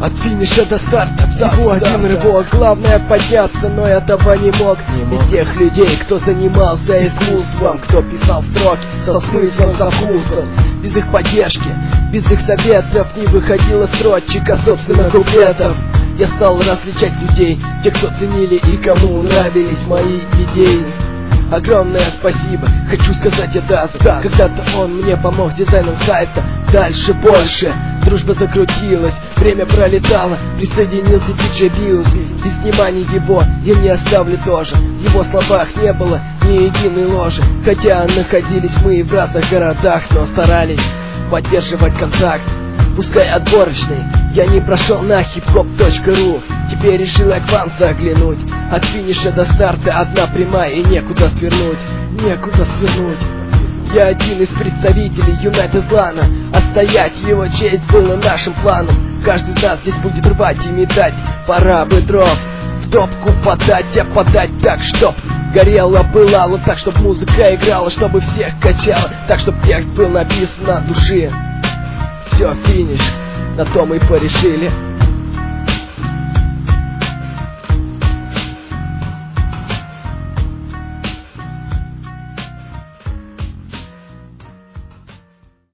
От финиша до старта всего один рывок. Главное подняться, но я того не мог. Из тех людей, кто занимался искусством, кто писал строки со смыслом, со вкусом. Без их поддержки, без их советов не выходила строчка собственных куплетов. Я стал различать людей, те, кто ценили и кому нравились мои идеи. Огромное спасибо, хочу сказать это Стас. Когда-то он мне помог с дизайном сайта. Дальше больше, дружба закрутилась, время пролетало, присоединился диджей Биус. Без внимания его я не оставлю тоже. В его словах не было ни единой ложи. Хотя находились мы в разных городах, но старались поддерживать контакт. Пускай отборочный, я не прошел на hiphop.ru. Теперь решил я к вам заглянуть. От финиша до старта одна прямая и некуда свернуть. Некуда свернуть. Я один из представителей United Clan. Отстоять его честь было нашим планом. Каждый из нас здесь будет рвать и метать. Пора бы дров в топку подать, а подать так, чтоб горело, пылало, так, чтоб музыка играла, чтобы всех качала, так, чтоб текст был написан от души. Все, финиш, на то мы порешили.